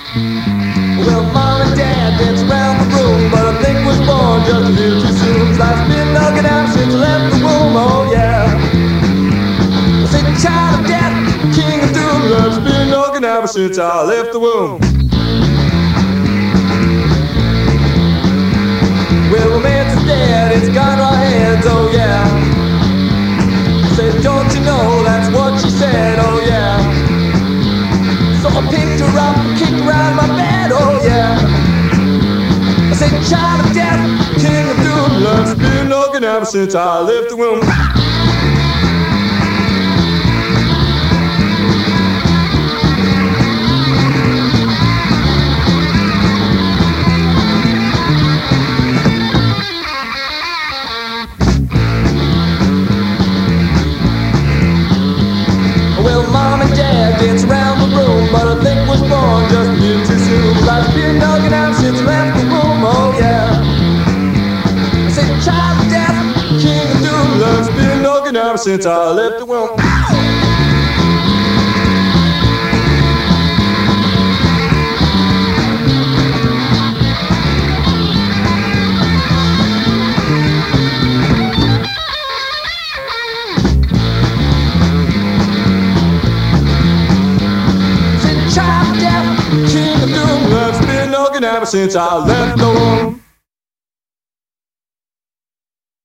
Well, mom and dad dance around the room, but I think was born just a little too soon. Life's been knocking out since I left the womb, oh yeah. I say child of death, king of doom. Life's been knocking out since I left the womb. Well, romance is dead, it's gone to our hands, oh yeah. Said, don't you know that's what she said, oh yeah. So I picked her up and kicked her out of my bed, oh yeah. I said, child of death, king of doom. Love's been knocking ever since I left the womb. Well, mom and dad dance around the room, but I think was born just a little too soon. Life's been knocking out since I left the room, oh yeah. I said, child of death, king of doom. Love's been knocking out since I left the womb. Child of death, king of doom. Love's been knocking ever since I left the womb.